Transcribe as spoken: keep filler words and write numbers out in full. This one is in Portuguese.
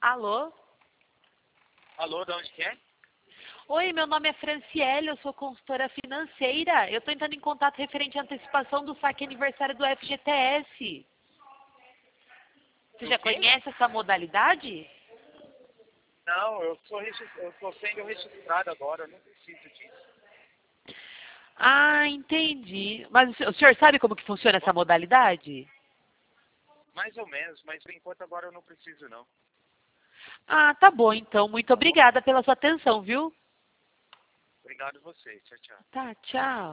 Alô? Alô, de onde que é? Oi, meu nome é Franciele, eu sou consultora financeira. Eu estou entrando em contato referente à antecipação do saque aniversário do F G T S. Você Do já quê? conhece essa modalidade? Não, eu sou regis- eu tô sendo registrado agora, eu não preciso disso. Ah, entendi. Mas o senhor o senhor sabe como que funciona essa modalidade? Mais ou menos, mas por enquanto agora eu não preciso não. Ah, tá bom então. Muito Tá bom? obrigada pela sua atenção, viu? Obrigado a você. Tchau, tchau. Tá, tchau.